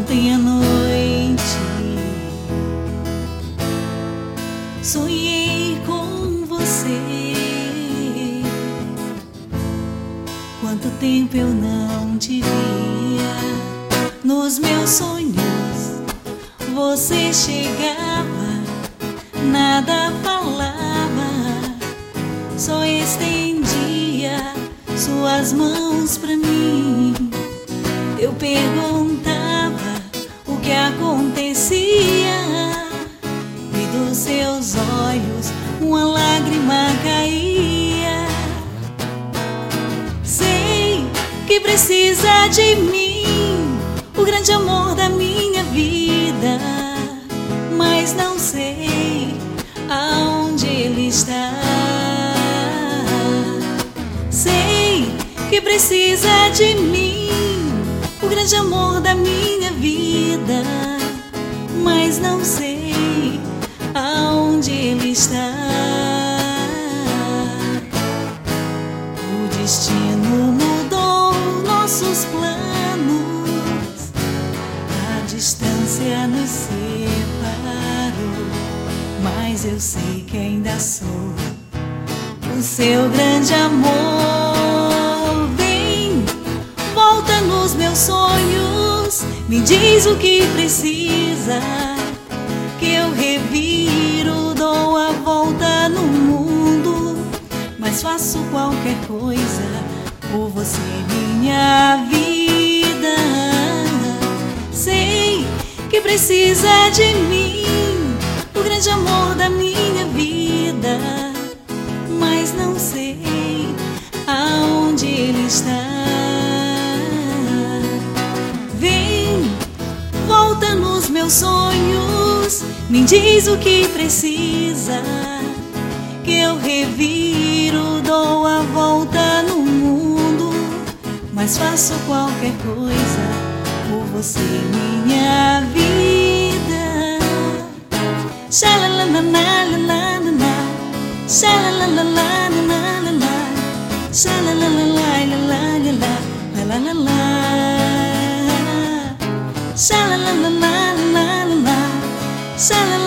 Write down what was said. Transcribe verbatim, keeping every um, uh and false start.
Ontem à noite sonhei com você. Quanto tempo eu não te via. Nos meus sonhos você chegava, nada falava, só estendia suas mãos pra mim. Eu perguntava o que acontecia e dos seus olhos uma lágrima caía. Sei que precisa de mim, o grande amor da minha vida, mas não sei aonde ele está. Sei que precisa de mim, o grande amor da minha vida, mas não sei aonde ele está. O destino mudou nossos planos, a distância nos separou, mas eu sei que ainda sou o seu grande amor. Vem, volta nos meus sonhos, me diz o que precisa, que eu reviro, dou a volta no mundo, mas faço qualquer coisa por você, minha vida. Sei que precisa de mim, o grande amor da minha vida, mas não sei aonde ele está. Vem, volta nos meus sonhos, me diz o que precisa, que eu reviro, dou a volta no mundo, mas faço qualquer coisa por você, minha vida. Xalalalalalalala, xalalalalalalala, xalalalalalalala, lalalala, xalalalalalalala, xalalalala.